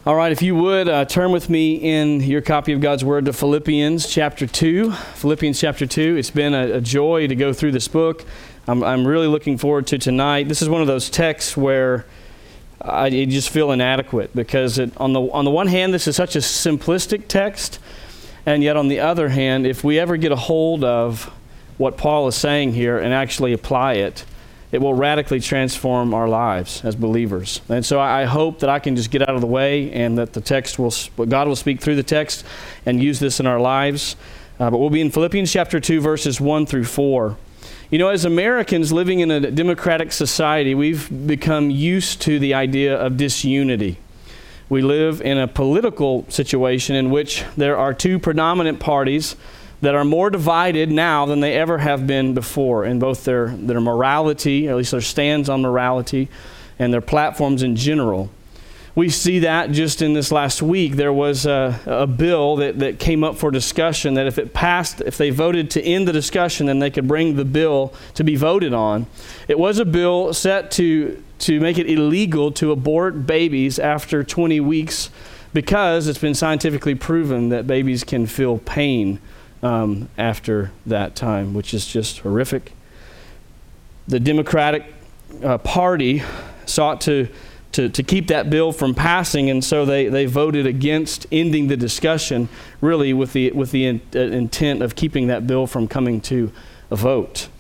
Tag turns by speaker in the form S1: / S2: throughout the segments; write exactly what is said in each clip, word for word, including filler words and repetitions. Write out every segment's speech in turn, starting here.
S1: All right, if you would, uh, turn with me in your copy of God's Word to Philippians chapter two. Philippians chapter two. It's been a, a joy to go through this book. I'm, I'm really looking forward to tonight. This is one of those texts where I you just feel inadequate because it, on the on the one hand, this is such a simplistic text, and yet on the other hand, if we ever get a hold of what Paul is saying here and actually apply it, it will radically transform our lives as believers. And so I hope that I can just get out of the way and that the text will, God will speak through the text and use this in our lives. Uh, but we'll be in Philippians chapter two, verses one through four. You know, as Americans living in a democratic society, we've become used to the idea of disunity. We live in a political situation in which there are two predominant parties that are more divided now than they ever have been before in both their, their morality, or at least their stands on morality, and their platforms in general. We see that just in this last week. There was a, a bill that, that came up for discussion that if it passed, if they voted to end the discussion, then they could bring the bill to be voted on. It was a bill set to, to make it illegal to abort babies after twenty weeks because it's been scientifically proven that babies can feel pain Um, after that time, which is just horrific. The Democratic uh, Party sought to, to to keep that bill from passing, and so they, they voted against ending the discussion, really with the with the in, uh, intent of keeping that bill from coming to a vote.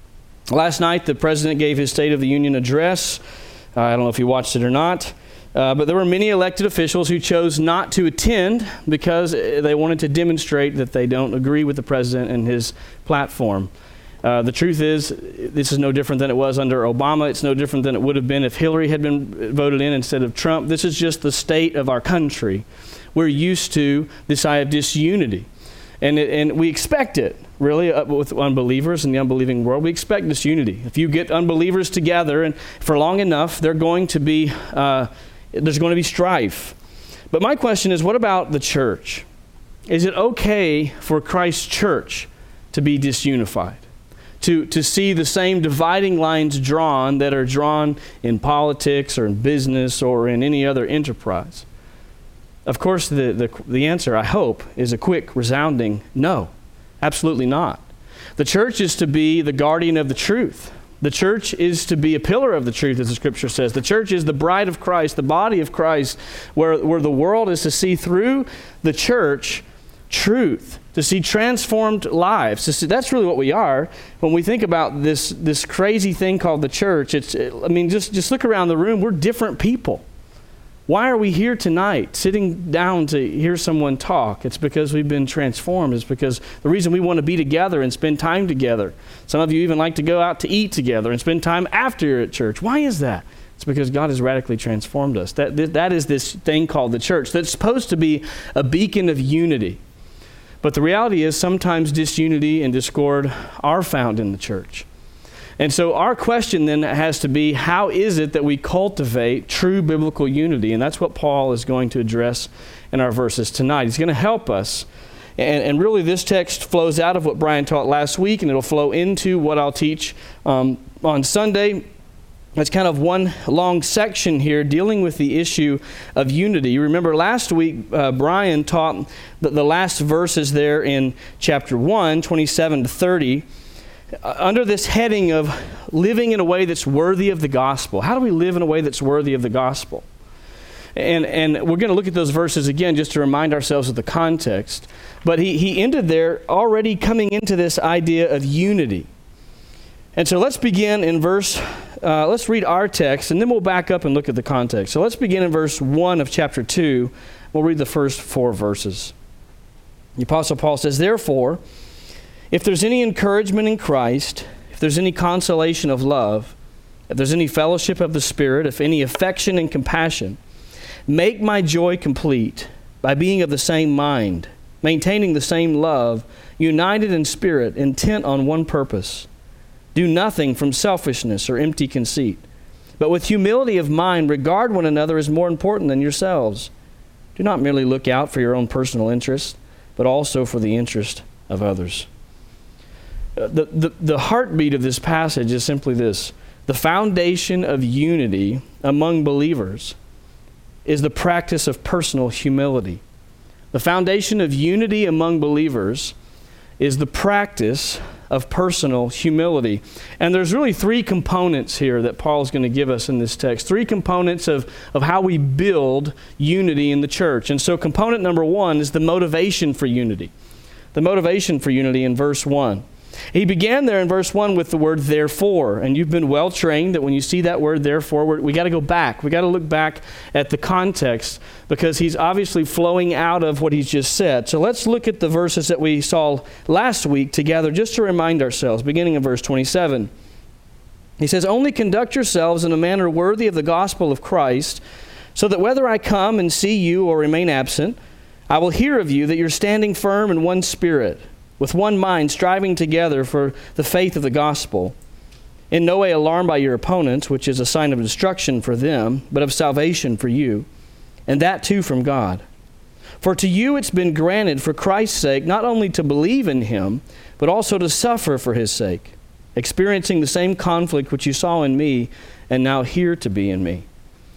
S1: Last night, the President gave his State of the Union address. Uh, I don't know if you watched it or not. Uh, but there were many elected officials who chose not to attend because they wanted to demonstrate that they don't agree with the president and his platform. Uh, the truth is, this is no different than it was under Obama. It's no different than it would have been if Hillary had been voted in instead of Trump. This is just the state of our country. We're used to this idea of disunity. And it, and we expect it, really, uh, with unbelievers in the unbelieving world. We expect disunity. If you get unbelievers together and for long enough, they're going to be... Uh, There's going to be strife. But my question is, what about the church? Is it okay for Christ's church to be disunified? To, to see the same dividing lines drawn that are drawn in politics or in business or in any other enterprise? Of course, the, the, the answer, I hope, is a quick, resounding no. Absolutely not. The church is to be the guardian of the truth. The church is to be a pillar of the truth, as the Scripture says. The church is the bride of Christ, the body of Christ, where, where the world is to see through the church truth, to see transformed lives. To see, that's really what we are. When we think about this, this crazy thing called the church, it's, I mean, just, just look around the room. We're different people. Why are we here tonight, sitting down to hear someone talk? It's because we've been transformed. It's because the reason we want to be together and spend time together. Some of you even like to go out to eat together and spend time after you're at church. Why is that? It's because God has radically transformed us. That, that is this thing called the church that's supposed to be a beacon of unity. But the reality is sometimes disunity and discord are found in the church. And so our question then has to be, how is it that we cultivate true biblical unity? And that's what Paul is going to address in our verses tonight. He's going to help us. And, and really this text flows out of what Brian taught last week, and it'll flow into what I'll teach um, on Sunday. It's kind of one long section here dealing with the issue of unity. You remember last week, uh, Brian taught the, the last verses there in chapter one, twenty-seven to thirty, Uh, under this heading of living in a way that's worthy of the gospel. How do we live in a way that's worthy of the gospel? And and we're going to look at those verses again just to remind ourselves of the context. But he, he ended there already coming into this idea of unity. And so let's begin in verse, uh, let's read our text, and then we'll back up and look at the context. So let's begin in verse one of chapter two. We'll read the first four verses. The Apostle Paul says, "Therefore, if there's any encouragement in Christ, if there's any consolation of love, if there's any fellowship of the Spirit, if any affection and compassion, make my joy complete by being of the same mind, maintaining the same love, united in spirit, intent on one purpose. Do nothing from selfishness or empty conceit, but with humility of mind regard one another as more important than yourselves. Do not merely look out for your own personal interest, but also for the interest of others." The, the, the heartbeat of this passage is simply this: the foundation of unity among believers is the practice of personal humility. The foundation of unity among believers is the practice of personal humility. And there's really three components here that Paul's going to give us in this text. Three components of, of how we build unity in the church. And so component number one is the motivation for unity. The motivation for unity in verse one. He began there in verse one with the word therefore, and you've been well trained that when you see that word therefore, we're, we got to go back. We got to look back at the context because he's obviously flowing out of what he's just said. So let's look at the verses that we saw last week together just to remind ourselves, beginning in verse twenty-seven. He says, "Only conduct yourselves in a manner worthy of the gospel of Christ, so that whether I come and see you or remain absent, I will hear of you that you're standing firm in one spirit, with one mind, striving together for the faith of the gospel, in no way alarmed by your opponents, which is a sign of destruction for them, but of salvation for you, and that too from God. For to you it's been granted for Christ's sake not only to believe in him, but also to suffer for his sake, experiencing the same conflict which you saw in me and now hear to be in me."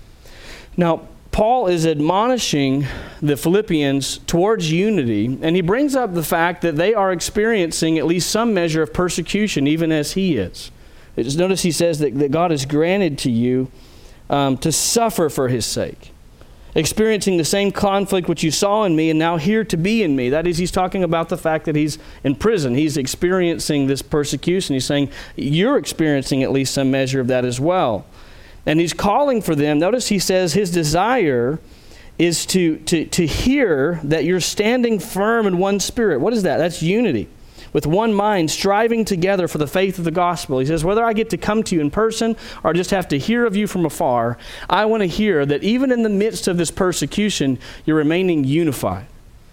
S1: Now, Paul is admonishing the Philippians towards unity, and he brings up the fact that they are experiencing at least some measure of persecution, even as he is. Just notice he says that, that God has granted to you um, to suffer for his sake, experiencing the same conflict which you saw in me and now hear to be in me. That is, he's talking about the fact that he's in prison. He's experiencing this persecution. He's saying, you're experiencing at least some measure of that as well. And he's calling for them. Notice he says his desire is to, to, to hear that you're standing firm in one spirit. What is that? That's unity. With one mind, striving together for the faith of the gospel. He says, whether I get to come to you in person or just have to hear of you from afar, I want to hear that even in the midst of this persecution, you're remaining unified.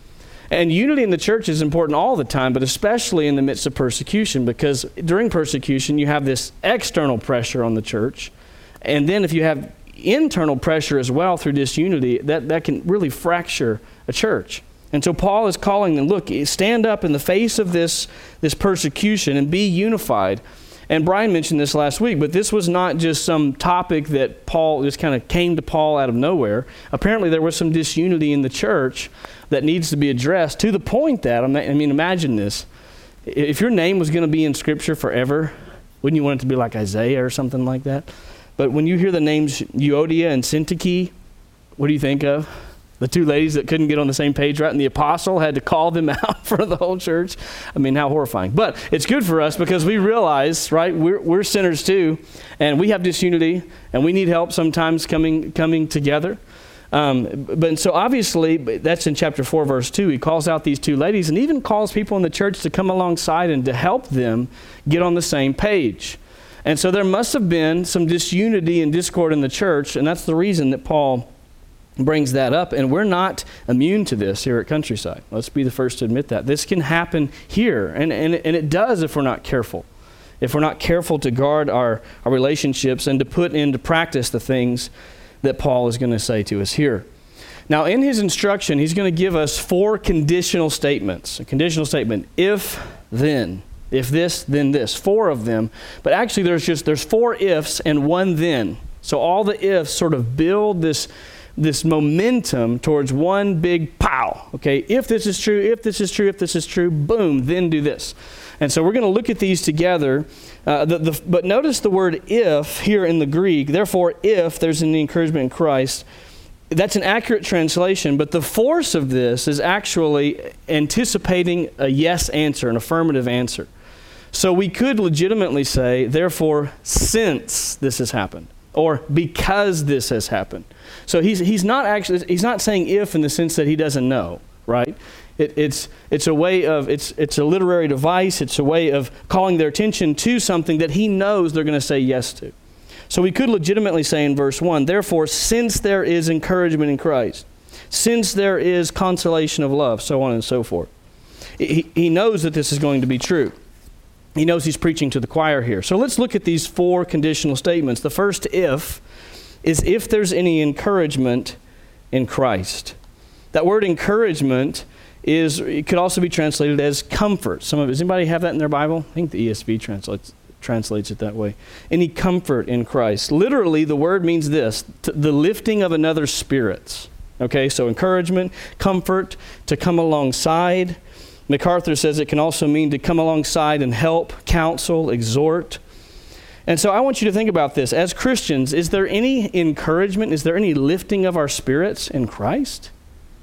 S1: And unity in the church is important all the time, but especially in the midst of persecution, because during persecution, you have this external pressure on the church. And then if you have internal pressure as well through disunity, that, that can really fracture a church. And so Paul is calling them, look, stand up in the face of this, this persecution and be unified. And Brian mentioned this last week, but this was not just some topic that Paul just kind of came to Paul out of nowhere. Apparently there was some disunity in the church that needs to be addressed to the point that, I mean, imagine this. If your name was going to be in Scripture forever, wouldn't you want it to be like Isaiah or something like that? But when you hear the names Euodia and Syntyche, what do you think of? The two ladies that couldn't get on the same page, right? And the apostle had to call them out for the whole church. I mean, how horrifying. But it's good for us because we realize, right, we're, we're sinners too, and we have disunity, and we need help sometimes coming coming together. Um, but so obviously, that's in chapter four, verse two. He calls out these two ladies and even calls people in the church to come alongside and to help them get on the same page. And so there must have been some disunity and discord in the church, and that's the reason that Paul brings that up. And we're not immune to this here at Countryside. Let's be the first to admit that. This can happen here, and, and, and it does if we're not careful. If we're not careful to guard our, our relationships and to put into practice the things that Paul is going to say to us here. Now, in his instruction, he's going to give us four conditional statements. A conditional statement, if, then. If this, then this. Four of them. But actually there's just there's four ifs and one then. So all the ifs sort of build this, this momentum towards one big pow. Okay, if this is true, if this is true, if this is true, boom, then do this. And so we're going to look at these together. Uh, the, the, but notice the word if here in the Greek. Therefore, if there's an encouragement in Christ, that's an accurate translation, but the force of this is actually anticipating a yes answer, an affirmative answer. So we could legitimately say, therefore, since this has happened, or because this has happened. So he's he's not actually he's not saying if in the sense that he doesn't know, right? It, it's it's a way of it's it's a literary device. It's a way of calling their attention to something that he knows they're going to say yes to. So we could legitimately say in verse one, therefore, since there is encouragement in Christ, since there is consolation of love, so on and so forth. He, he knows that this is going to be true. He knows he's preaching to the choir here. So let's look at these four conditional statements. The first if is if there's any encouragement in Christ. That word encouragement is, it could also be translated as comfort. Some of, does anybody have that in their Bible? I think the E S V translates translates it that way. Any comfort in Christ. Literally, the word means this, t- the lifting of another's spirits. Okay, so encouragement, comfort, to come alongside. MacArthur says it can also mean to come alongside and help, counsel, exhort. And so I want you to think about this. As Christians, is there any encouragement, is there any lifting of our spirits in Christ?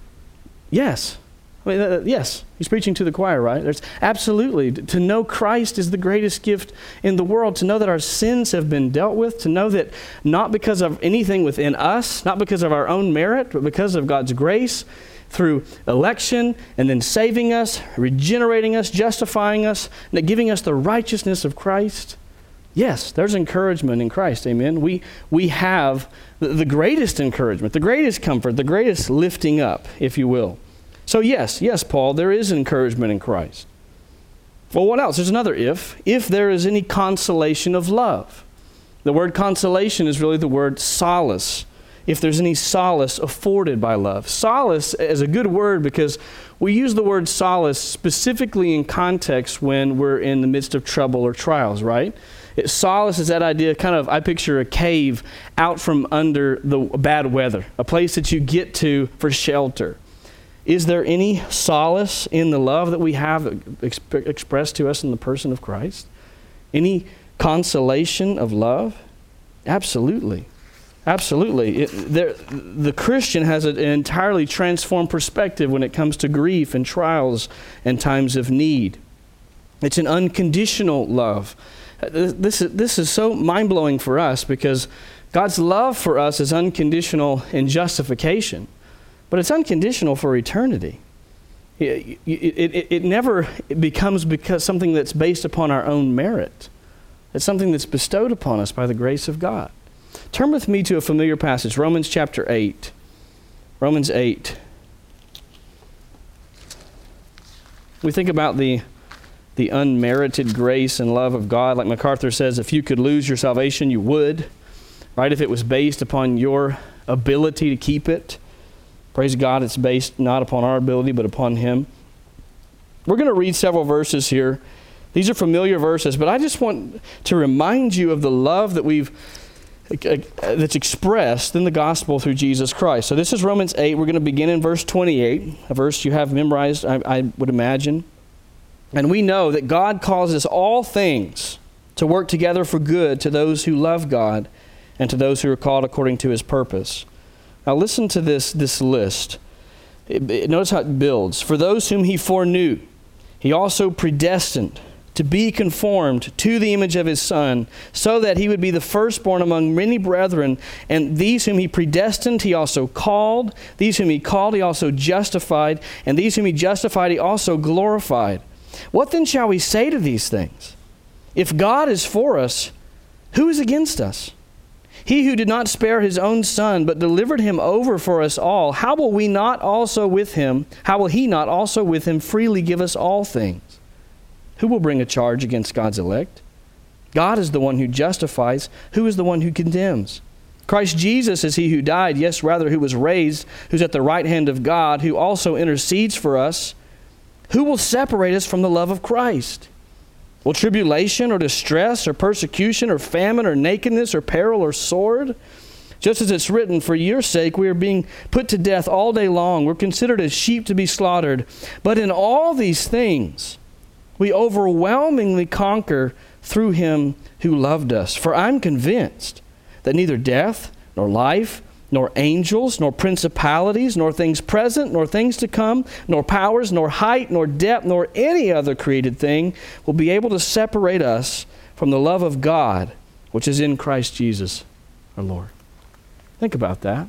S1: Yes. I mean, uh, yes. He's preaching to the choir, right? There's absolutely. To know Christ is the greatest gift in the world. To know that our sins have been dealt with. To know that not because of anything within us, not because of our own merit, but because of God's grace, through election and then saving us, regenerating us, justifying us, and giving us the righteousness of Christ. Yes, there's encouragement in Christ, amen. We we have the, the greatest encouragement, the greatest comfort, the greatest lifting up, if you will. So yes, yes, Paul, there is encouragement in Christ. Well, what else? There's another if. If there is any consolation of love. The word consolation is really the word solace. If there's any solace afforded by love. Solace is a good word because we use the word solace specifically in context when we're in the midst of trouble or trials, right? It, solace is that idea, kind of, I picture a cave out from under the bad weather, a place that you get to for shelter. Is there any solace in the love that we have exp- expressed to us in the person of Christ? Any consolation of love? Absolutely. Absolutely. It, there, the Christian has an entirely transformed perspective when it comes to grief and trials and times of need. It's an unconditional love. This is, this is so mind-blowing for us because God's love for us is unconditional in justification, but it's unconditional for eternity. It, it, it, it never becomes because something that's based upon our own merit. It's something that's bestowed upon us by the grace of God. Turn with me to a familiar passage, Romans chapter eight. Romans eight. We think about the, the unmerited grace and love of God. Like MacArthur says, if you could lose your salvation, you would. Right? If it was based upon your ability to keep it. Praise God, it's based not upon our ability, but upon Him. We're going to read several verses here. These are familiar verses, but I just want to remind you of the love that we've that's expressed in the gospel through Jesus Christ. So this is Romans eight. We're going to begin in verse twenty-eight, a verse you have memorized, I, I would imagine. And we know that God causes all things to work together for good to those who love God and to those who are called according to His purpose. Now listen to this, this list. It, it, notice how it builds. For those whom He foreknew, He also predestined to be conformed to the image of His Son, so that He would be the firstborn among many brethren. And these whom He predestined, He also called. These whom He called, He also justified. And these whom He justified, He also glorified. What then shall we say to these things? If God is for us, who is against us? He who did not spare His own Son, but delivered Him over for us all, how will we not also with Him, how will He not also with Him freely give us all things? Who will bring a charge against God's elect? God is the one who justifies. Who is the one who condemns? Christ Jesus is He who died, yes, rather who was raised, who's at the right hand of God, who also intercedes for us. Who will separate us from the love of Christ? Will tribulation or distress or persecution or famine or nakedness or peril or sword? Just as it's written, for your sake we are being put to death all day long. We're considered as sheep to be slaughtered. But in all these things we overwhelmingly conquer through Him who loved us. For I'm convinced that neither death, nor life, nor angels, nor principalities, nor things present, nor things to come, nor powers, nor height, nor depth, nor any other created thing will be able to separate us from the love of God, which is in Christ Jesus our Lord. Think about that.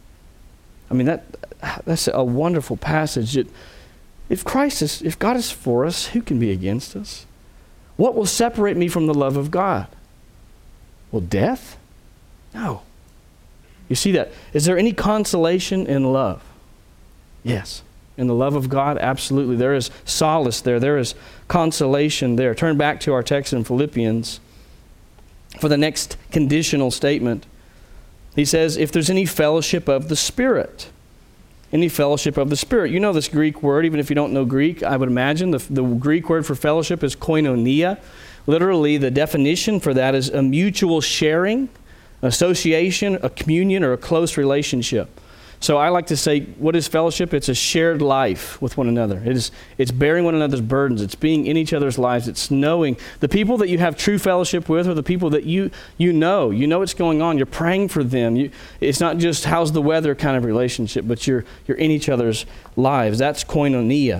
S1: I mean, that that's a wonderful passage. It, If Christ is, if God is for us, who can be against us? What will separate me from the love of God? Well, death? No. You see that? Is there any consolation in love? Yes. In the love of God, absolutely. There is solace there. There is consolation there. Turn back to our text in Philippians for the next conditional statement. He says, if there's any fellowship of the Spirit. Any fellowship of the Spirit. You know this Greek word, even if you don't know Greek, I would imagine. The, the Greek word for fellowship is koinonia, Literally, the definition for that is a mutual sharing, association, a communion, or a close relationship. So I like to say, what is fellowship? It's a shared life with one another. It is, it's bearing one another's burdens. It's being in each other's lives. It's knowing the people that you have true fellowship with are the people that you you know. You know what's going on. You're praying for them. You, it's not just how's the weather kind of relationship, but you're you're in each other's lives. That's koinonia.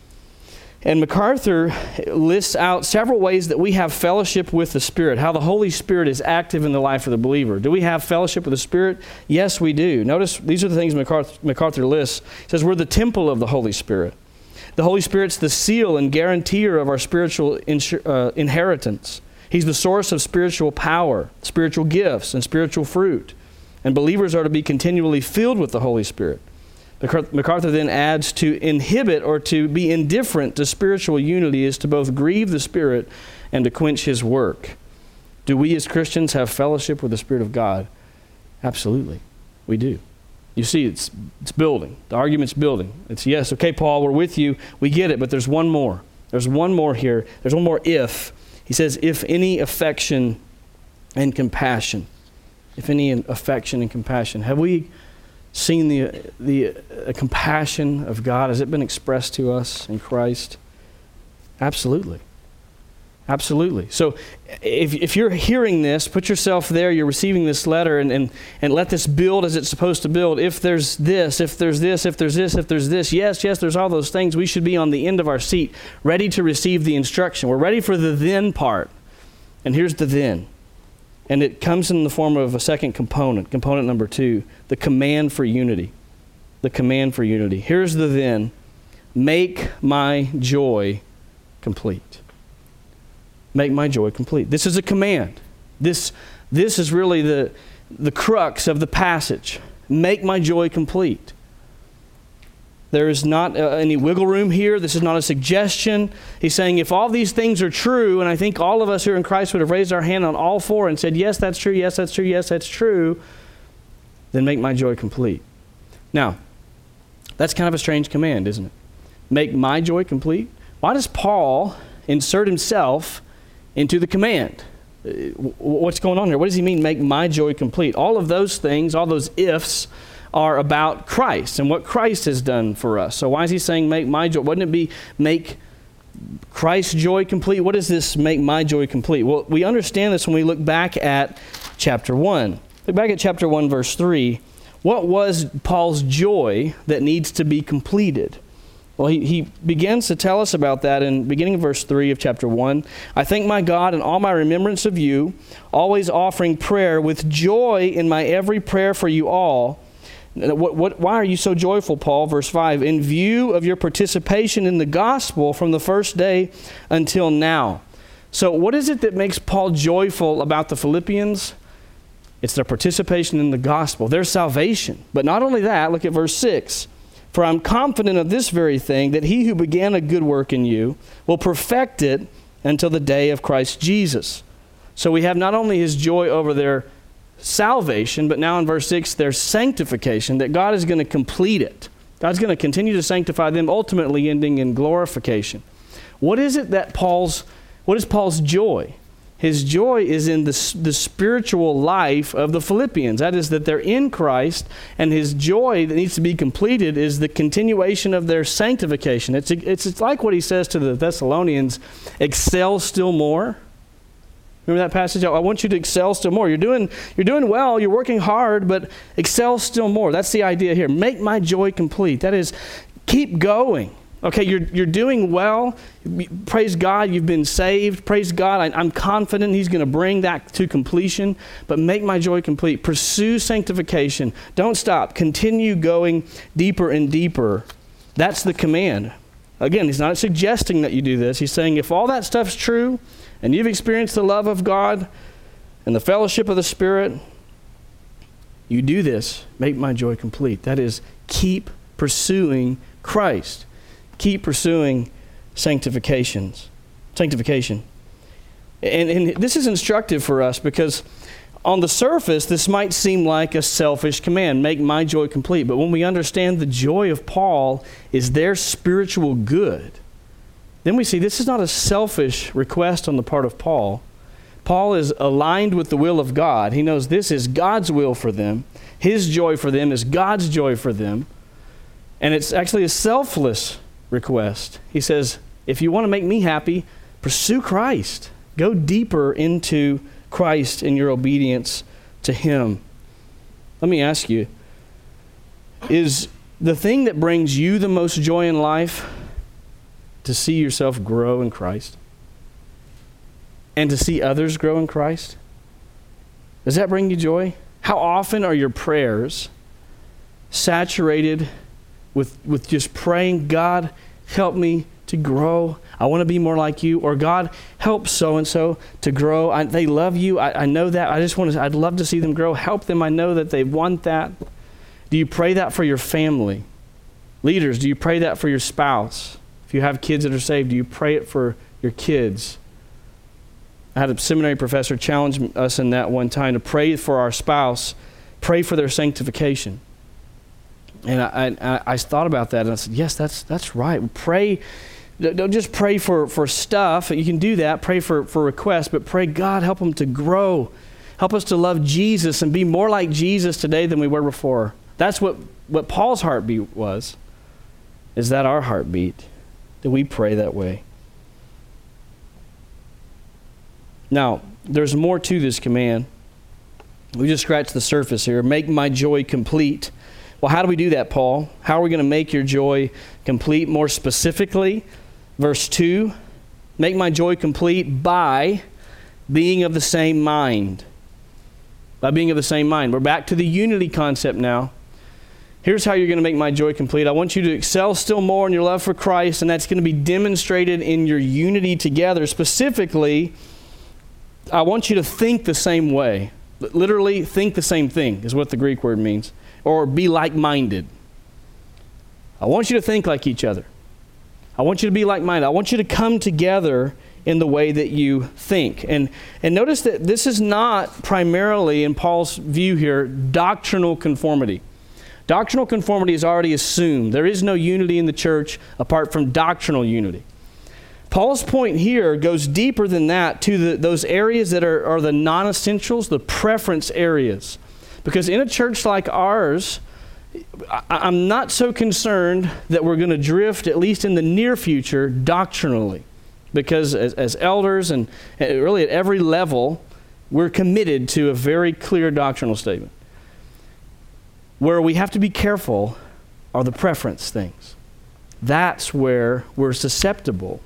S1: And MacArthur lists out several ways that we have fellowship with the Spirit, how the Holy Spirit is active in the life of the believer. Do we have fellowship with the Spirit? Yes, we do. Notice these are the things MacArthur, MacArthur lists. He says we're the temple of the Holy Spirit. The Holy Spirit's the seal and guarantor of our spiritual insur- uh, inheritance. He's the source of spiritual power, spiritual gifts, and spiritual fruit. And believers are to be continually filled with the Holy Spirit. MacArthur then adds to inhibit or to be indifferent to spiritual unity is to both grieve the Spirit and to quench His work. Do we as Christians have fellowship with the Spirit of God? Absolutely, we do. You see, it's it's building. The argument's building. It's yes, okay, Paul, we're with you. We get it, but there's one more. There's one more here. There's one more if. He says, if any affection and compassion. If any affection and compassion. Have we seen the the uh, compassion of God? Has it been expressed to us in Christ? Absolutely. Absolutely. So if if you're hearing this, put yourself there, you're receiving this letter, and, and, and let this build as it's supposed to build. If there's this, if there's this, if there's this, if there's this, yes, yes, there's all those things. We should be on the end of our seat, ready to receive the instruction. We're ready for the then part. And here's the then. And it comes in the form of a second component, component number two, the command for unity. The command for unity. Here's the then. Make my joy complete. Make my joy complete. This is a command. This, this is really the, the crux of the passage. Make my joy complete. There is not uh, any wiggle room here. This is not a suggestion. He's saying if all these things are true, and I think all of us here in Christ would have raised our hand on all four and said, yes, that's true, yes, that's true, yes, that's true, then make my joy complete. Now, that's kind of a strange command, isn't it? Make my joy complete? Why does Paul insert himself into the command? What's going on here? What does he mean, make my joy complete? All of those things, all those ifs, are about Christ and what Christ has done for us. So why is he saying make my joy? Wouldn't it be make Christ's joy complete? What does this make my joy complete? Well, we understand this when we look back at chapter one. Look back at chapter one, verse three. What was Paul's joy that needs to be completed? Well, he, he begins to tell us about that in beginning of verse three of chapter one. I thank my God in all my remembrance of you, always offering prayer with joy in my every prayer for you all. What, what, why are you so joyful, Paul? Verse five, in view of your participation in the gospel from the first day until now. So what is it that makes Paul joyful about the Philippians? It's their participation in the gospel, their salvation. But not only that, look at verse six. For I'm confident of this very thing, that he who began a good work in you will perfect it until the day of Christ Jesus. So we have not only his joy over their salvation, but now in verse six, their sanctification, that God is going to complete it. God's going to continue to sanctify them, ultimately ending in glorification. What is it that Paul's, what is Paul's joy? His joy is in the, the spiritual life of the Philippians. That is, that they're in Christ, and his joy that needs to be completed is the continuation of their sanctification. It's, it's, it's like what he says to the Thessalonians, excel still more. Remember that passage? I want you to excel still more. You're doing, you're doing well, you're working hard, but excel still more. That's the idea here. Make my joy complete. That is, keep going. Okay, you're you're doing well. Praise God, you've been saved. Praise God, I, I'm confident he's going to bring that to completion. But make my joy complete. Pursue sanctification. Don't stop. Continue going deeper and deeper. That's the command. Again, he's not suggesting that you do this. He's saying if all that stuff's true, and you've experienced the love of God and the fellowship of the Spirit, you do this, make my joy complete. That is, keep pursuing Christ. Keep pursuing sanctifications, sanctification. And, and this is instructive for us because on the surface, this might seem like a selfish command, make my joy complete. But when we understand the joy of Paul is their spiritual good, then we see this is not a selfish request on the part of Paul. Paul is aligned with the will of God. He knows this is God's will for them. His joy for them is God's joy for them. And it's actually a selfless request. He says, if you want to make me happy, pursue Christ. Go deeper into Christ in your obedience to Him. Let me ask you, is the thing that brings you the most joy in life to see yourself grow in Christ? And to see others grow in Christ? Does that bring you joy? How often are your prayers saturated with, with just praying, God, help me to grow. I want to be more like you. Or God, help so-and-so to grow. I, they love you. I, I know that. I just want to, I'd love to see them grow. Help them. I know that they want that. Do you pray that for your family? Leaders, do you pray that for your spouse? If you have kids that are saved, do you pray it for your kids? I had a seminary professor challenge us in that one time to pray for our spouse, pray for their sanctification. And I, I, I thought about that, and I said, yes, that's that's right. Pray, don't just pray for, for stuff. You can do that, pray for, for requests, but pray, God, help them to grow. Help us to love Jesus and be more like Jesus today than we were before. That's what, what Paul's heartbeat was. Is that our heartbeat? Do we pray that way? Now, there's more to this command. We just scratched the surface here. Make my joy complete. Well, how do we do that, Paul? How are we going to make your joy complete? More specifically, verse two, make my joy complete by being of the same mind. By being of the same mind. We're back to the unity concept now. Here's how you're going to make my joy complete. I want you to excel still more in your love for Christ, and that's going to be demonstrated in your unity together. Specifically, I want you to think the same way. Literally, think the same thing is what the Greek word means. Or be like-minded. I want you to think like each other. I want you to be like-minded. I want you to come together in the way that you think. And, and notice that this is not primarily, in Paul's view here, doctrinal conformity. Doctrinal conformity is already assumed. There is no unity in the church apart from doctrinal unity. Paul's point here goes deeper than that to the, those areas that are, are the non-essentials, the preference areas. Because in a church like ours, I, I'm not so concerned that we're going to drift, at least in the near future, doctrinally. Because as, as elders and really at every level, we're committed to a very clear doctrinal statement. Where we have to be careful are the preference things. That's where we're susceptible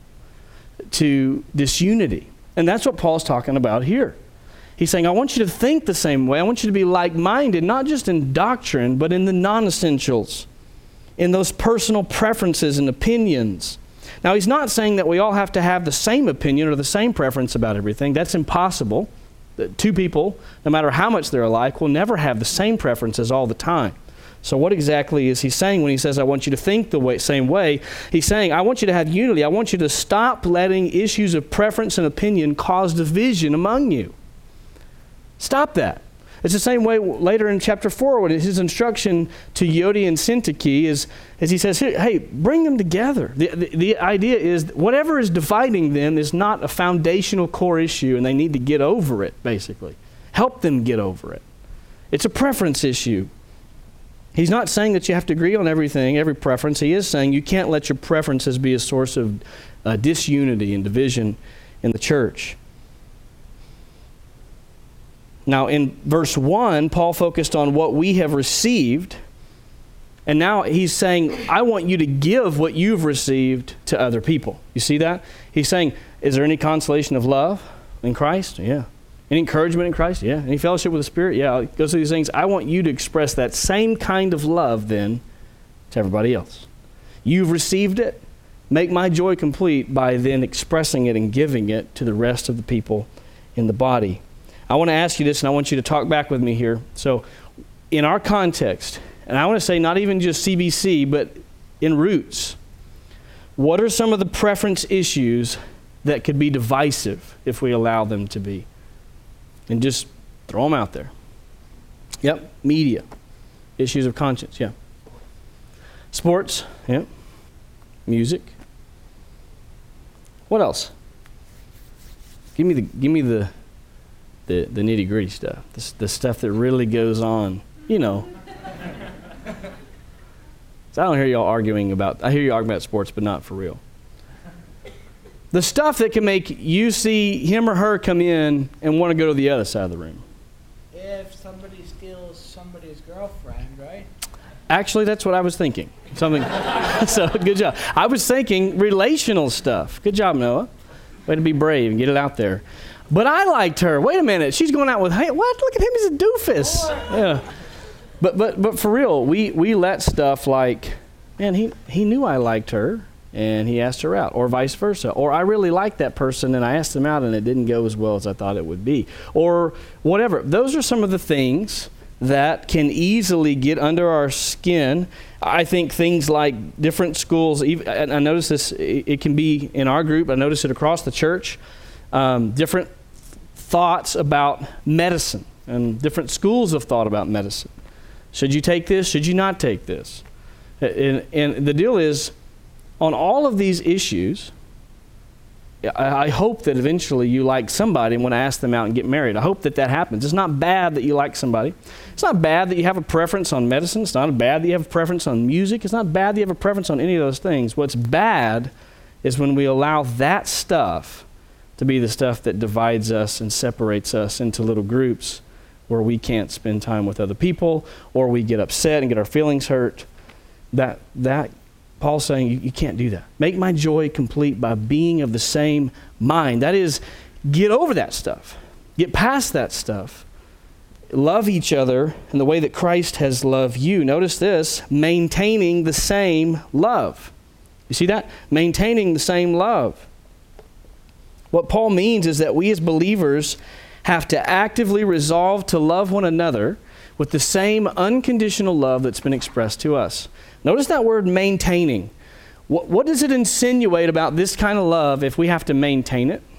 S1: to disunity. And that's what Paul's talking about here. He's saying, I want you to think the same way. I want you to be like-minded, not just in doctrine, but in the non-essentials, in those personal preferences and opinions. Now, he's not saying that we all have to have the same opinion or the same preference about everything. That's impossible. Two people, no matter how much they're alike, will never have the same preferences all the time. So what exactly is he saying when he says, I want you to think the way, same way? He's saying, I want you to have unity. I want you to stop letting issues of preference and opinion cause division among you. Stop that. It's the same way later in chapter four when his instruction to Yodi and Syntyche is, is he says, hey, bring them together. The, the, the idea is whatever is dividing them is not a foundational core issue and they need to get over it, basically. Help them get over it. It's a preference issue. He's not saying that you have to agree on everything, every preference. He is saying you can't let your preferences be a source of uh, disunity and division in the church. Now, in verse one, Paul focused on what we have received. And now he's saying, I want you to give what you've received to other people. You see that? He's saying, is there any consolation of love in Christ? Yeah. Any encouragement in Christ? Yeah. Any fellowship with the Spirit? Yeah. It goes through these things. I want you to express that same kind of love then to everybody else. You've received it. Make my joy complete by then expressing it and giving it to the rest of the people in the body. I want to ask you this, and I want you to talk back with me here. So in our context, and I want to say not even just C B C, but in Roots, what are some of the preference issues that could be divisive if we allow them to be? And just throw them out there. Yep, media, issues of conscience, yeah. Sports, yeah. Music. What else? Give me the give me the the, the nitty gritty stuff. The, the stuff that really goes on. You know. So I don't hear y'all arguing about. I hear you arguing about sports, but not for real. The stuff that can make you see him or her come in and want to go to the other side of the room.
S2: If somebody steals somebody's girlfriend, right?
S1: Actually, that's what I was thinking. Something. So good job. I was thinking relational stuff. Good job, Noah. Way to be brave and get it out there. But I liked her. Wait a minute. She's going out with, hey, what? Look at him. He's a doofus. Yeah. But but but for real, we, we let stuff like, man, he, he knew I liked her and he asked her out, or vice versa. Or I really liked that person and I asked him out and it didn't go as well as I thought it would be. Or whatever. Those are some of the things that can easily get under our skin. I think things like different schools, and I notice this, it can be in our group, I notice it across the church, um, different thoughts about medicine and different schools of thought about medicine. Should you take this? Should you not take this? And, and the deal is, on all of these issues, I hope that eventually you like somebody and want to ask them out and get married. I hope that that happens. It's not bad that you like somebody. It's not bad that you have a preference on medicine. It's not bad that you have a preference on music. It's not bad that you have a preference on any of those things. What's bad is when we allow that stuff to be the stuff that divides us and separates us into little groups where we can't spend time with other people, or we get upset and get our feelings hurt. That that Paul's saying you, you can't do that. Make my joy complete by being of the same mind. That is, get over that stuff. Get past that stuff. Love each other in the way that Christ has loved you. Notice this, maintaining the same love. You see that? Maintaining the same love. What Paul means is that we as believers have to actively resolve to love one another with the same unconditional love that's been expressed to us. Notice that word maintaining. What, what does it insinuate about this kind of love if we have to maintain it?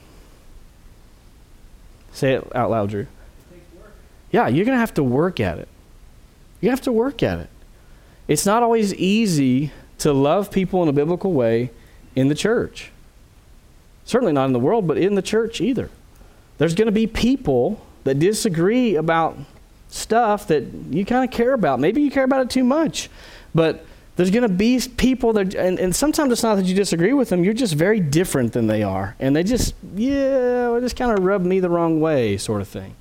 S1: Say it out loud, Drew. It takes work. Yeah, you're going to have to work at it. You have to work at it. It's not always easy to love people in a biblical way in the church. Certainly not in the world, but in the church either. There's going to be people that disagree about stuff that you kind of care about. Maybe you care about it too much, but there's going to be people that, and, and sometimes it's not that you disagree with them, you're just very different than they are. And they just, yeah, it just kind of rub me the wrong way sort of thing.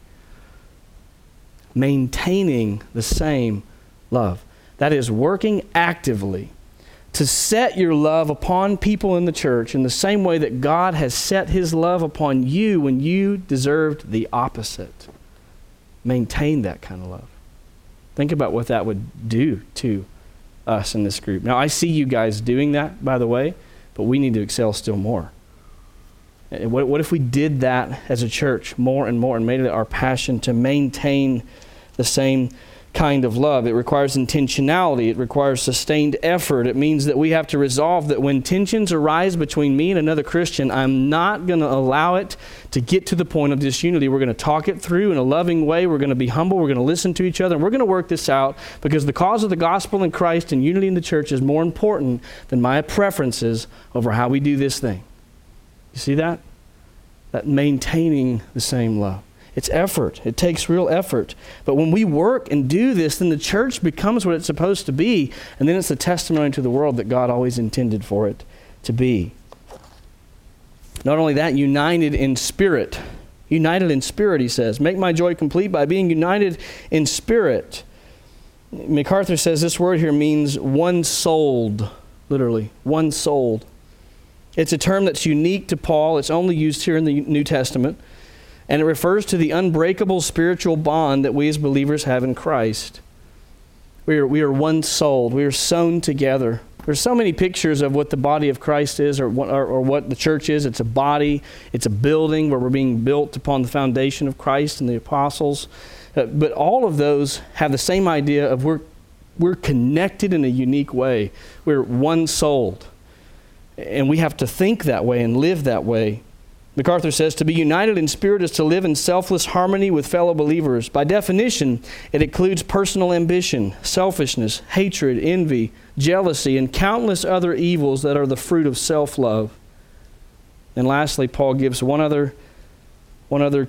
S1: Maintaining the same love. That is working actively to set your love upon people in the church in the same way that God has set his love upon you when you deserved the opposite. Maintain that kind of love. Think about what that would do to us in this group. Now, I see you guys doing that, by the way, but we need to excel still more. And what, what if we did that as a church more and more and made it our passion to maintain the same kind of love? It requires intentionality. It requires sustained effort. It means that we have to resolve that when tensions arise between me and another Christian, I'm not going to allow it to get to the point of disunity. We're going to talk it through in a loving way. We're going to be humble. We're going to listen to each other. And we're going to work this out because the cause of the gospel in Christ and unity in the church is more important than my preferences over how we do this thing. You see that? That maintaining the same love. It's effort. It takes real effort. But when we work and do this, then the church becomes what it's supposed to be. And then it's a testimony to the world that God always intended for it to be. Not only that, united in spirit. United in spirit, he says. Make my joy complete by being united in spirit. MacArthur says this word here means one-souled, literally, one-souled. It's a term that's unique to Paul. It's only used here in the New Testament. And it refers to the unbreakable spiritual bond that we as believers have in Christ. We are, we are one-souled. We are sewn together. There's so many pictures of what the body of Christ is or what, or, or what the church is. It's a body. It's a building where we're being built upon the foundation of Christ and the apostles. Uh, but all of those have the same idea of we're, we're connected in a unique way. We're one-souled. And we have to think that way and live that way. MacArthur says, to be united in spirit is to live in selfless harmony with fellow believers. By definition, it includes personal ambition, selfishness, hatred, envy, jealousy, and countless other evils that are the fruit of self-love. And lastly, Paul gives one other, one other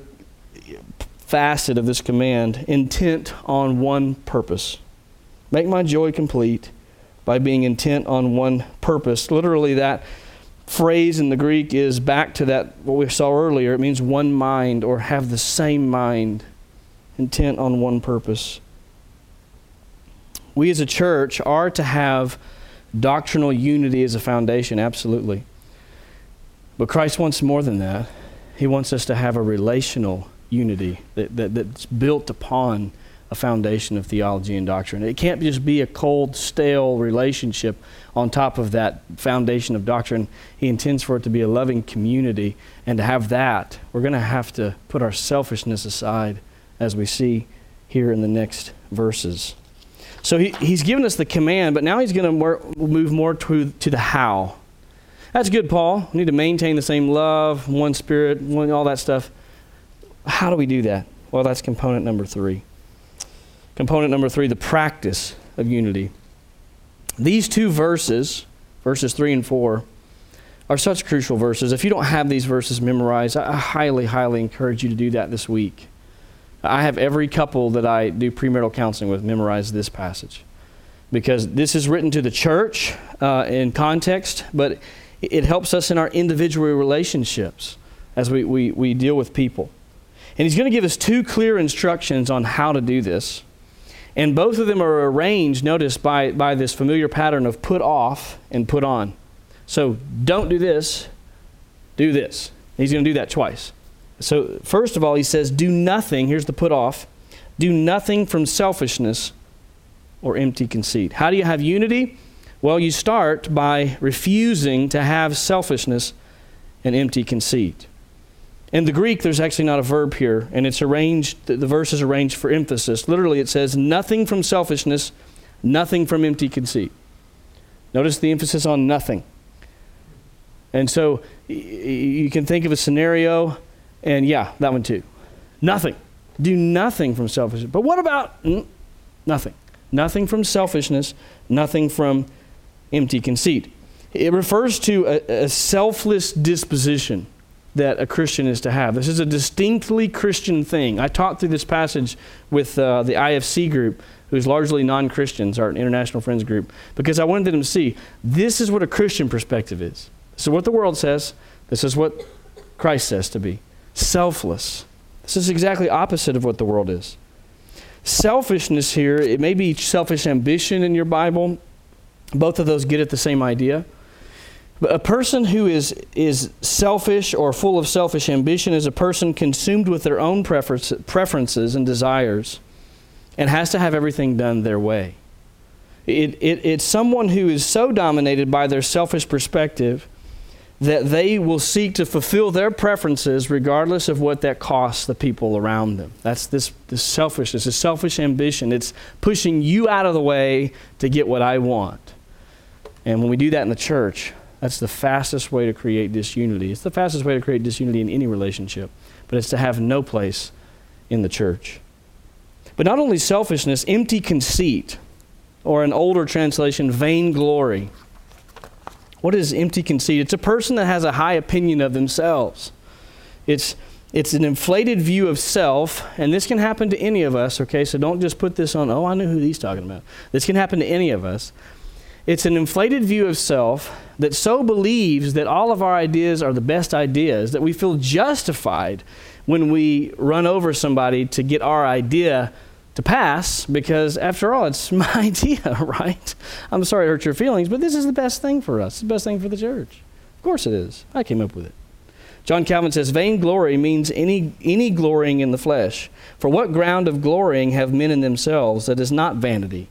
S1: facet of this command, intent on one purpose. Make my joy complete by being intent on one purpose. Literally, that phrase in the Greek is back to that, what we saw earlier. It means one mind, or have the same mind, intent on one purpose. We as a church are to have doctrinal unity as a foundation, absolutely. But Christ wants more than that. He wants us to have a relational unity that, that, that's built upon a foundation of theology and doctrine. It can't just be a cold, stale relationship on top of that foundation of doctrine. He intends for it to be a loving community, and to have that, we're going to have to put our selfishness aside, as we see here in the next verses. So he, he's given us the command, but now he's going to move more to, to the how. That's good, Paul. We need to maintain the same love, one spirit, one, all that stuff. How do we do that? Well, that's component number three. Component number three, the practice of unity. These two verses, verses three and four, are such crucial verses. If you don't have these verses memorized, I highly, highly encourage you to do that this week. I have every couple that I do premarital counseling with memorize this passage, because this is written to the church uh, in context, but it helps us in our individual relationships as we, we, we deal with people. And he's going to give us two clear instructions on how to do this. And both of them are arranged, notice, by, by this familiar pattern of put off and put on. So don't do this, do this. He's going to do that twice. So first of all, he says, do nothing, here's the put off, do nothing from selfishness or empty conceit. How do you have unity? Well, you start by refusing to have selfishness and empty conceit. In the Greek, there's actually not a verb here, and it's arranged, the verse is arranged for emphasis. Literally, it says, nothing from selfishness, nothing from empty conceit. Notice the emphasis on nothing. And so you can think of a scenario, and yeah, that one too. Nothing. Do nothing from selfishness. But what about mm, nothing? Nothing from selfishness, nothing from empty conceit. It refers to a, a selfless disposition that a Christian is to have. This is a distinctly Christian thing. I taught through this passage with uh, the I F C group, who's largely non-Christians, our International Friends group, because I wanted them to see this is what a Christian perspective is. This is what the world says. This is what Christ says to be. Selfless. This is exactly opposite of what the world is. Selfishness here, it may be selfish ambition in your Bible. Both of those get at the same idea. But a person who is, is selfish or full of selfish ambition is a person consumed with their own preference, preferences and desires and has to have everything done their way. It, it, it's someone who is so dominated by their selfish perspective that they will seek to fulfill their preferences regardless of what that costs the people around them. That's this, this selfishness, this selfish ambition. It's pushing you out of the way to get what I want. And when we do that in the church, that's the fastest way to create disunity. It's the fastest way to create disunity in any relationship, but it's to have no place in the church. But not only selfishness, empty conceit, or an older translation, vainglory. What is empty conceit? It's a person that has a high opinion of themselves. It's, it's an inflated view of self, and this can happen to any of us, okay? So don't just put this on, oh, I know who he's talking about. This can happen to any of us. It's an inflated view of self that so believes that all of our ideas are the best ideas that we feel justified when we run over somebody to get our idea to pass, because after all, it's my idea, right? I'm sorry to hurt your feelings, but this is the best thing for us. It's the best thing for the church. Of course it is. I came up with it. John Calvin says, vainglory means any, any glorying in the flesh. For what ground of glorying have men in themselves that is not vanity?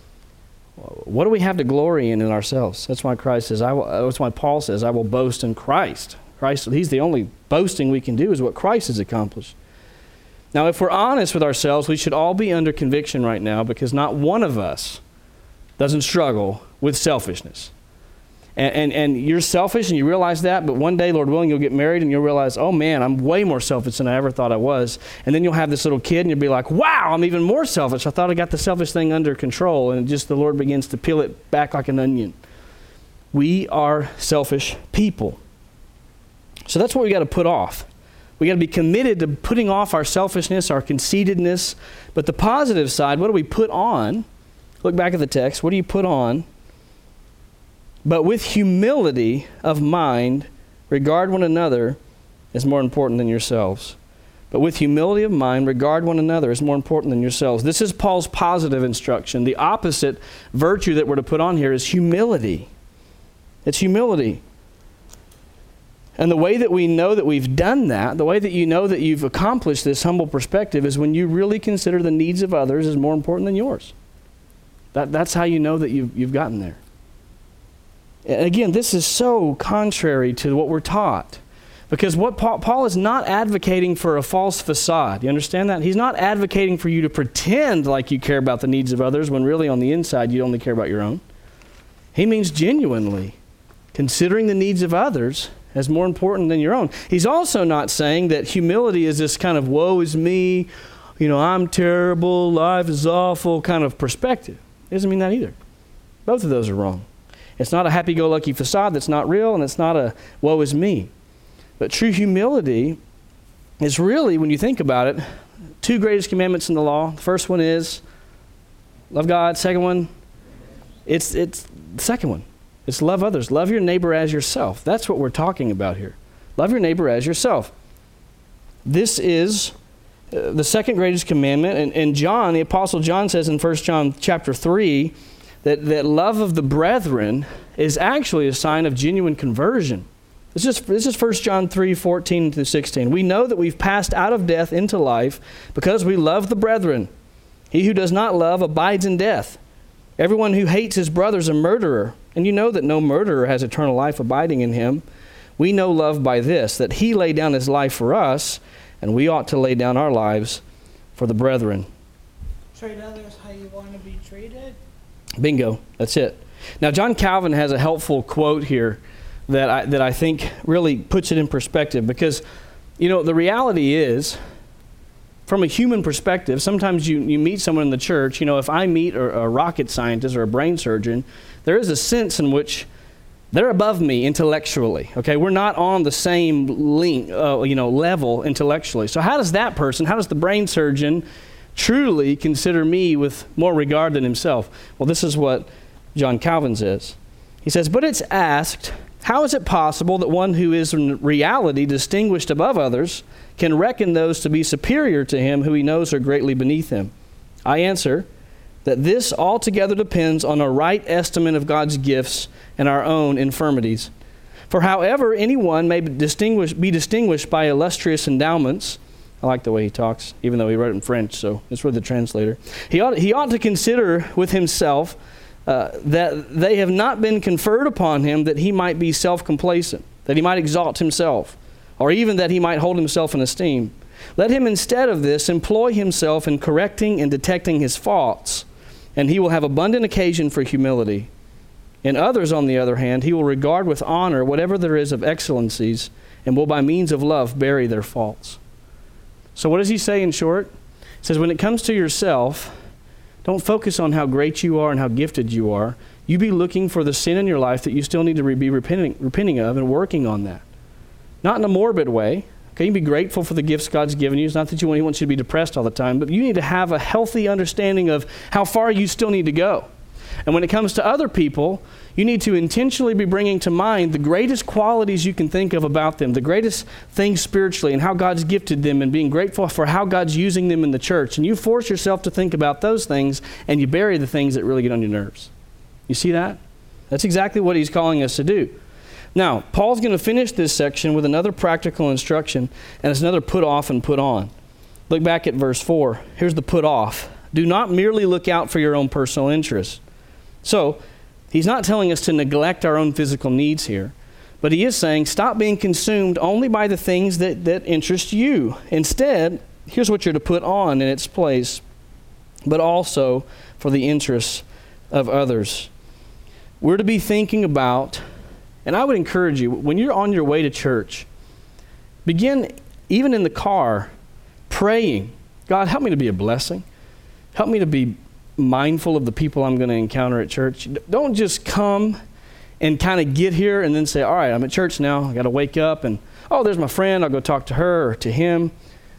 S1: What do we have to glory in in ourselves? That's why Christ says, I will, that's why Paul says, I will boast in Christ. Christ, he's the only boasting we can do is what Christ has accomplished. Now, if we're honest with ourselves, we should all be under conviction right now, because not one of us doesn't struggle with selfishness. And, and, and you're selfish and you realize that, but one day, Lord willing, you'll get married and you'll realize, oh man, I'm way more selfish than I ever thought I was. And then you'll have this little kid and you'll be like, wow, I'm even more selfish. I thought I got the selfish thing under control. And just the Lord begins to peel it back like an onion. We are selfish people. So that's what we got to put off. We got to be committed to putting off our selfishness, our conceitedness. But the positive side, what do we put on? Look back at the text. What do you put on? But with humility of mind, regard one another as more important than yourselves. But with humility of mind, regard one another as more important than yourselves. This is Paul's positive instruction. The opposite virtue that we're to put on here is humility. It's humility. And the way that we know that we've done that, the way that you know that you've accomplished this humble perspective is when you really consider the needs of others as more important than yours. That, that's how you know that you've, you've gotten there. And again, this is so contrary to what we're taught. Because what Paul, Paul is not advocating for a false facade. You understand that? He's not advocating for you to pretend like you care about the needs of others when really on the inside you only care about your own. He means genuinely considering the needs of others as more important than your own. He's also not saying that humility is this kind of woe is me, you know, I'm terrible, life is awful kind of perspective. It doesn't mean that either. Both of those are wrong. It's not a happy-go-lucky facade that's not real, and it's not a woe is me. But true humility is really, when you think about it, two greatest commandments in the law. The first one is love God. Second one, it's it's the second one. It's love others. Love your neighbor as yourself. That's what we're talking about here. Love your neighbor as yourself. This is uh, the second greatest commandment. And, and John, the Apostle John says in First John chapter three that, that love of the brethren is actually a sign of genuine conversion. This is, this is First John three, fourteen through sixteen. We know that we've passed out of death into life because we love the brethren. He who does not love abides in death. Everyone who hates his brother is a murderer. And you know that no murderer has eternal life abiding in him. We know love by this, that he laid down his life for us, and we ought to lay down our lives for the brethren.
S2: Treat others how you want to be treated.
S1: Bingo. That's it. Now, John Calvin has a helpful quote here that I, that I think really puts it in perspective. Because, you know, the reality is, from a human perspective, sometimes you, you meet someone in the church. You know, if I meet a, a rocket scientist or a brain surgeon, there is a sense in which they're above me intellectually. Okay, we're not on the same link, uh, you know, level intellectually. So how does that person, how does the brain surgeon truly consider me with more regard than himself? Well, this is what John Calvin says. He says, "But it's asked, how is it possible that one who is in reality distinguished above others can reckon those to be superior to him who he knows are greatly beneath him? I answer that this altogether depends on a right estimate of God's gifts and our own infirmities. For however anyone may be distinguished, be distinguished by illustrious endowments," I like the way he talks, even though he wrote it in French, so it's with the translator. He ought, he ought to consider with himself uh, that they have not been conferred upon him that he might be self-complacent, that he might exalt himself, or even that he might hold himself in esteem. Let him instead of this employ himself in correcting and detecting his faults, and he will have abundant occasion for humility. In others, on the other hand, he will regard with honor whatever there is of excellencies, and will by means of love bury their faults. So what does he say in short? He says, when it comes to yourself, don't focus on how great you are and how gifted you are. You be looking for the sin in your life that you still need to re- be repenting, repenting of and working on that. Not in a morbid way. Okay, you can be grateful for the gifts God's given you. It's not that you want, he wants you to be depressed all the time, but you need to have a healthy understanding of how far you still need to go. And when it comes to other people, you need to intentionally be bringing to mind the greatest qualities you can think of about them, the greatest things spiritually and how God's gifted them, and being grateful for how God's using them in the church. And you force yourself to think about those things, and you bury the things that really get on your nerves. You see that? That's exactly what he's calling us to do. Now, Paul's going to finish this section with another practical instruction, and it's another put off and put on. Look back at verse four. Here's the put off. Do not merely look out for your own personal interests. So, he's not telling us to neglect our own physical needs here, but he is saying stop being consumed only by the things that, that interest you. Instead, here's what you're to put on in its place, but also for the interests of others. We're to be thinking about, and I would encourage you, when you're on your way to church, begin, even in the car, praying, God, help me to be a blessing. Help me to be mindful of the people I'm going to encounter at church. Don't just come and kind of get here and then say, all right, I'm at church now. I got to wake up and, oh, there's my friend. I'll go talk to her or to him.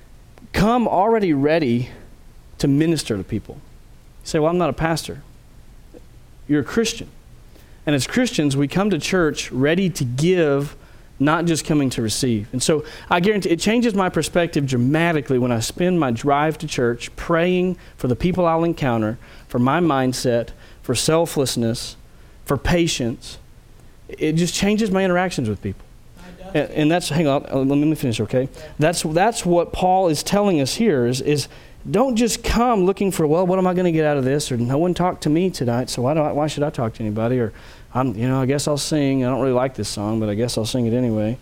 S1: Come already ready to minister to people. You say, well, I'm not a pastor. You're a Christian. And as Christians, we come to church ready to give, not just coming to receive. And so I guarantee it changes my perspective dramatically when I spend my drive to church praying for the people I'll encounter, for my mindset, for selflessness, for patience. It just changes my interactions with people. And, and that's, hang on, let me finish, okay? That's that's what Paul is telling us here is, is don't just come looking for, well, what am I going to get out of this? Or no one talked to me tonight, so why do I, why should I talk to anybody? Or, I'm, you know, I guess I'll sing. I don't really like this song, but I guess I'll sing it anyway.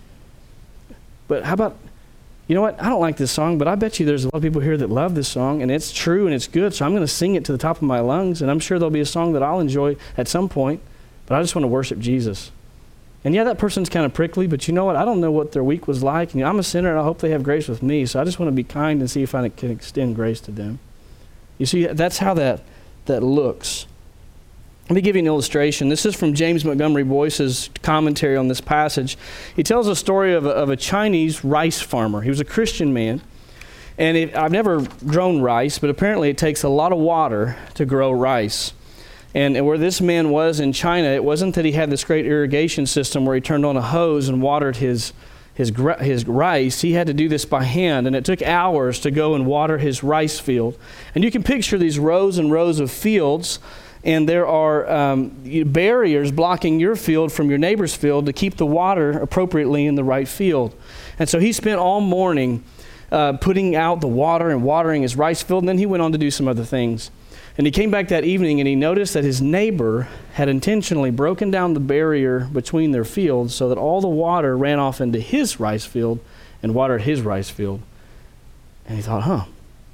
S1: But how about, you know what? I don't like this song, but I bet you there's a lot of people here that love this song, and it's true and it's good, so I'm going to sing it to the top of my lungs, and I'm sure there'll be a song that I'll enjoy at some point, but I just want to worship Jesus. And yeah, that person's kind of prickly, but you know what? I don't know what their week was like. And, you know, I'm a sinner, and I hope they have grace with me. So I just want to be kind and see if I can extend grace to them. You see, that's how that, that looks. Let me give you an illustration. This is from James Montgomery Boyce's commentary on this passage. He tells a story of a, of a Chinese rice farmer. He was a Christian man. And it, I've never grown rice, but apparently it takes a lot of water to grow rice. And where this man was in China, it wasn't that he had this great irrigation system where he turned on a hose and watered his, his, his rice. He had to do this by hand, and it took hours to go and water his rice field. And you can picture these rows and rows of fields, and there are um, barriers blocking your field from your neighbor's field to keep the water appropriately in the right field. And so he spent all morning uh, putting out the water and watering his rice field, and then he went on to do some other things. And he came back that evening and he noticed that his neighbor had intentionally broken down the barrier between their fields so that all the water ran off into his rice field and watered his rice field. And he thought, huh.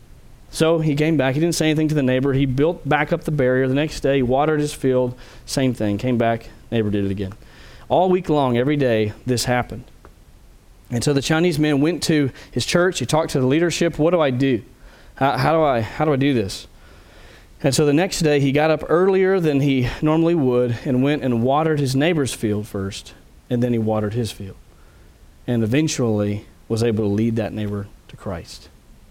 S1: So he came back. He didn't say anything to the neighbor. He built back up the barrier. The next day, he watered his field. Same thing. Came back. Neighbor did it again. All week long, every day, this happened. And so the Chinese man went to his church. He talked to the leadership. What do I do? How, how do I how do I do this? And so the next day, he got up earlier than he normally would and went and watered his neighbor's field first, and then he watered his field. And eventually was able to lead that neighbor to Christ.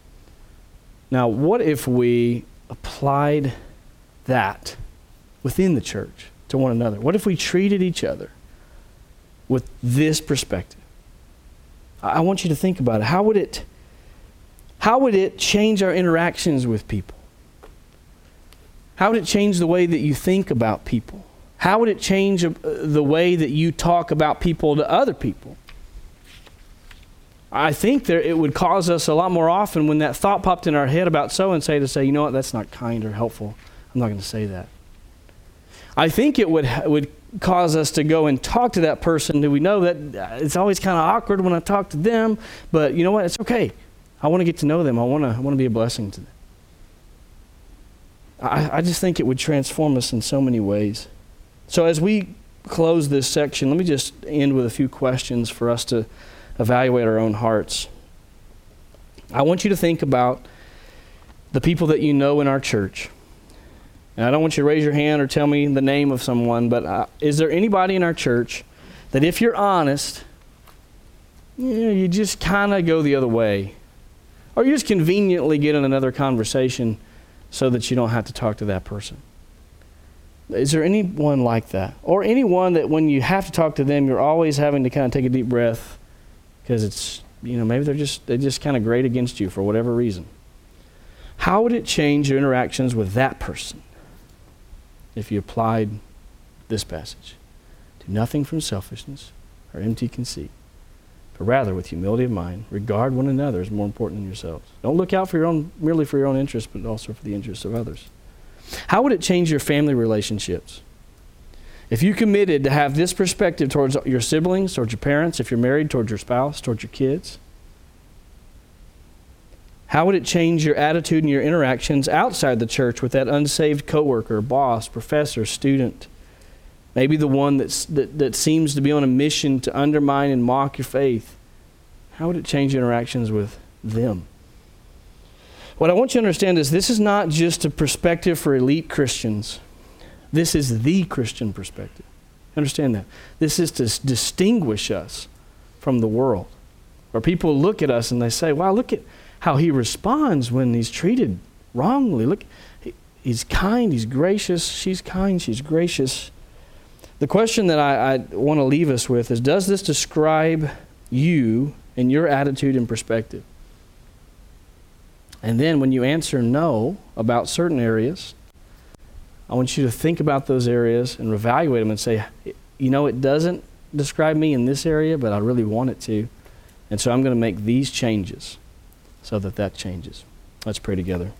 S1: Now, what if we applied that within the church to one another? What if we treated each other with this perspective? I want you to think about it. How would it, how would it change our interactions with people? How would it change the way that you think about people? How would it change uh, the way that you talk about people to other people? I think there, it would cause us a lot more often when that thought popped in our head about so-and-so to say, you know what, that's not kind or helpful. I'm not going to say that. I think it would would cause us to go and talk to that person who we know that it's always kind of awkward when I talk to them, but you know what, it's okay. I want to get to know them. I want to I want to be a blessing to them. I, I just think it would transform us in so many ways. So as we close this section, let me just end with a few questions for us to evaluate our own hearts. I want you to think about the people that you know in our church. And I don't want you to raise your hand or tell me the name of someone, but uh, is there anybody in our church that if you're honest, you know, you just kind of go the other way? Or you just conveniently get in another conversation so that you don't have to talk to that person? Is there anyone like that? Or anyone that when you have to talk to them, you're always having to kind of take a deep breath because it's, you know, maybe they're just, they just kind of grate against you for whatever reason. How would it change your interactions with that person if you applied this passage? Do nothing from selfishness or empty conceit, but rather with humility of mind, regard one another as more important than yourselves. Don't look out for your own, merely for your own interests, but also for the interests of others. How would it change your family relationships? If you committed to have this perspective towards your siblings, towards your parents, if you're married, towards your spouse, towards your kids, how would it change your attitude and your interactions outside the church with that unsaved coworker, boss, professor, student? Maybe the one that's, that, that seems to be on a mission to undermine and mock your faith. How would it change your interactions with them? What I want you to understand is this is not just a perspective for elite Christians. This is the Christian perspective. Understand that. This is to s- distinguish us from the world. Where people look at us and they say, wow, look at how he responds when he's treated wrongly. Look, he, he's kind, he's gracious. She's kind, she's gracious. The question that I, I want to leave us with is, does this describe you and your attitude and perspective? And then when you answer no about certain areas, I want you to think about those areas and evaluate them and say, you know, it doesn't describe me in this area, but I really want it to. And so I'm going to make these changes so that that changes. Let's pray together.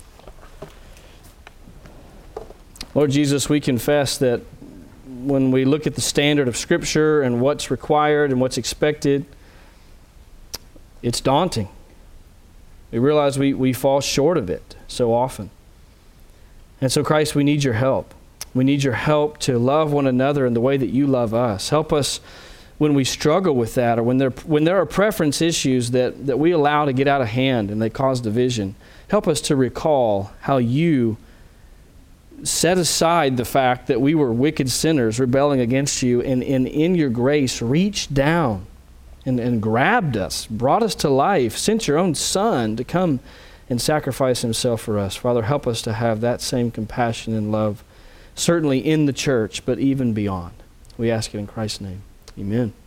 S1: Lord Jesus, we confess that when we look at the standard of Scripture and what's required and what's expected, it's daunting. We realize we, we fall short of it so often. And so, Christ, we need your help. We need your help to love one another in the way that you love us. Help us when we struggle with that, or when there, when there are preference issues that, that we allow to get out of hand and they cause division. Help us to recall how you set aside the fact that we were wicked sinners rebelling against you, and, and in your grace reached down and, and grabbed us, brought us to life, sent your own Son to come and sacrifice himself for us. Father, help us to have that same compassion and love, certainly in the church, but even beyond. We ask it in Christ's name. Amen.